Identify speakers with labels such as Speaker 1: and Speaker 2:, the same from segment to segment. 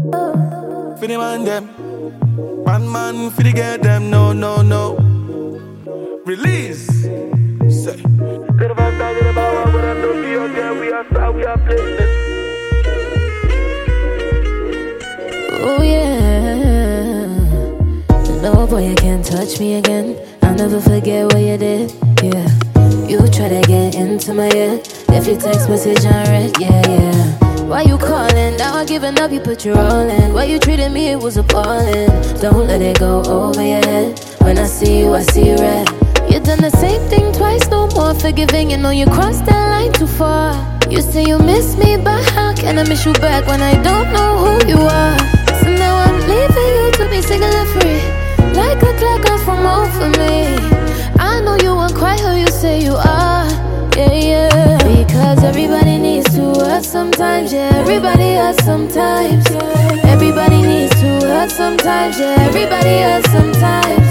Speaker 1: For the man them, man for the get them. No, no, no. Release. Say.
Speaker 2: Oh yeah. No boy, you can't touch me again. I'll never forget what you did. Yeah. You try to get into my head. If your text message unread, yeah, yeah. Why you calling? Now I'm giving up, you put your all in. Why you treating me, it was appalling. Don't let it go over your head. When I see you, I see red. You done the same thing twice, no more forgiving. You know you crossed that line too far. You say you miss me, but how can I miss you back when I don't know who you are? So now I'm leaving you to be single and free. Like a clock off from over me. I know you won't quite who you say you are. Yeah, yeah. Because everybody needs to hurt sometimes. Yeah, everybody hurts sometimes. Everybody needs to hurt sometimes. Yeah, everybody hurts sometimes.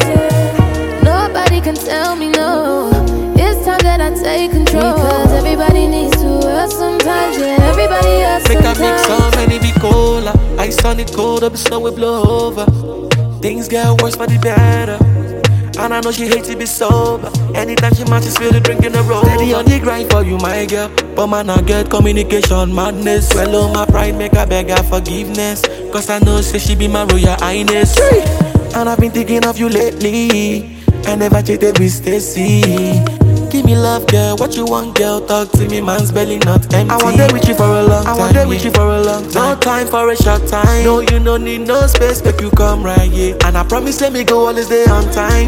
Speaker 2: Nobody can tell me no. It's time that I take control. Because everybody needs to hurt sometimes. Yeah, everybody hurts sometimes.
Speaker 1: Make a mix so many be cola. Ice on it cold up, the snow will blow over. Things get worse but the better. And I know she hates to be sober. Anytime she matches, feel the drink in the road. Steady on the grind for you, my girl. But man, I get communication madness. Swallow my pride, make her beg her forgiveness. Cause I know say she be my royal highness. And I've been thinking of you lately. I never cheated with Stacy. Give me love, girl, what you want, girl? Talk to me, man's belly not empty. I want there with you for a long time. I want there with you for a long time. No time for a short time. No, you don't need no space, make you come right here. And I promise, let me go always day on time.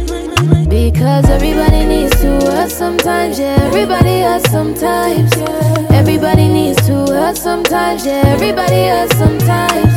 Speaker 2: Because everybody needs to hurt sometimes. Yeah, everybody hurts sometimes. Everybody needs to hurt sometimes. Yeah, everybody hurts sometimes.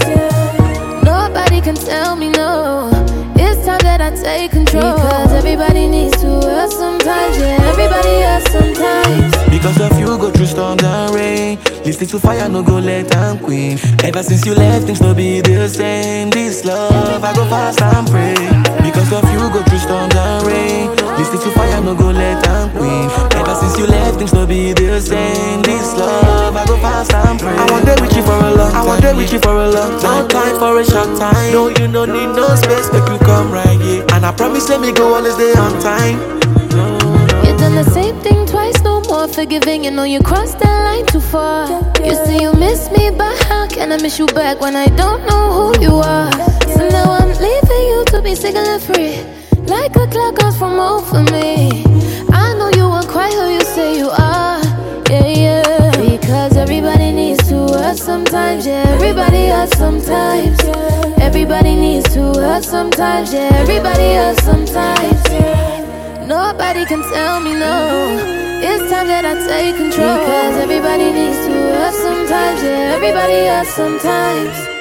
Speaker 2: Nobody can tell me no. It's time that I take control. Because everybody needs to hurt sometimes. Yeah, everybody hurts sometimes.
Speaker 1: Because of you go through storms and rain. Listen to fire, no go let them queen. Ever since you left, things no be the same. This love, I go fast and pray. Because of you go through storms and rain. Listen to fire, no go let them queen. Ever since you left, things no be the same. This love, I go fast and pray. I want there with you for a long time. I want there with you for a long time. No time for a short time. No, you don't need no space, make you come right here. And I promise, let me go always day on time.
Speaker 2: You done the same thing twice, no more forgiving. You know you crossed that line too far. You say you miss me, but how can I miss you back when I don't know who you are? So now I'm leaving you to be single and free. Like a clock goes from over me. I know you weren't quite who you say you are. Yeah, yeah. Because everybody needs to hurt sometimes. Yeah, everybody hurts sometimes. Everybody needs to hurt sometimes. Yeah, everybody hurts sometimes. Nobody can tell me no. It's time that I take control. Because everybody needs to hurt sometimes. Yeah, everybody hurts sometimes.